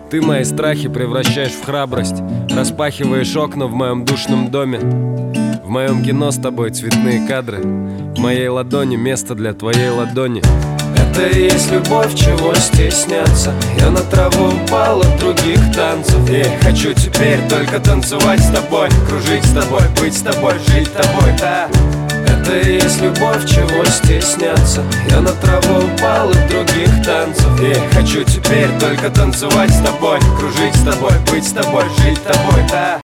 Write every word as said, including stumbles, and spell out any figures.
Ты мои страхи превращаешь в храбрость, распахиваешь окна в моем душном доме. В моем кино с тобой цветные кадры, в моей ладони место для твоей ладони. Это и есть любовь, чего стесняться. Я на траву упал от других танцев и хочу теперь только танцевать с тобой, кружить с тобой, быть с тобой, жить с тобой, да. Это и есть любовь, чего стесняться. Я на траву упал от других танцев и хочу теперь только танцевать с тобой, кружить с тобой, быть с тобой, жить с тобой, да.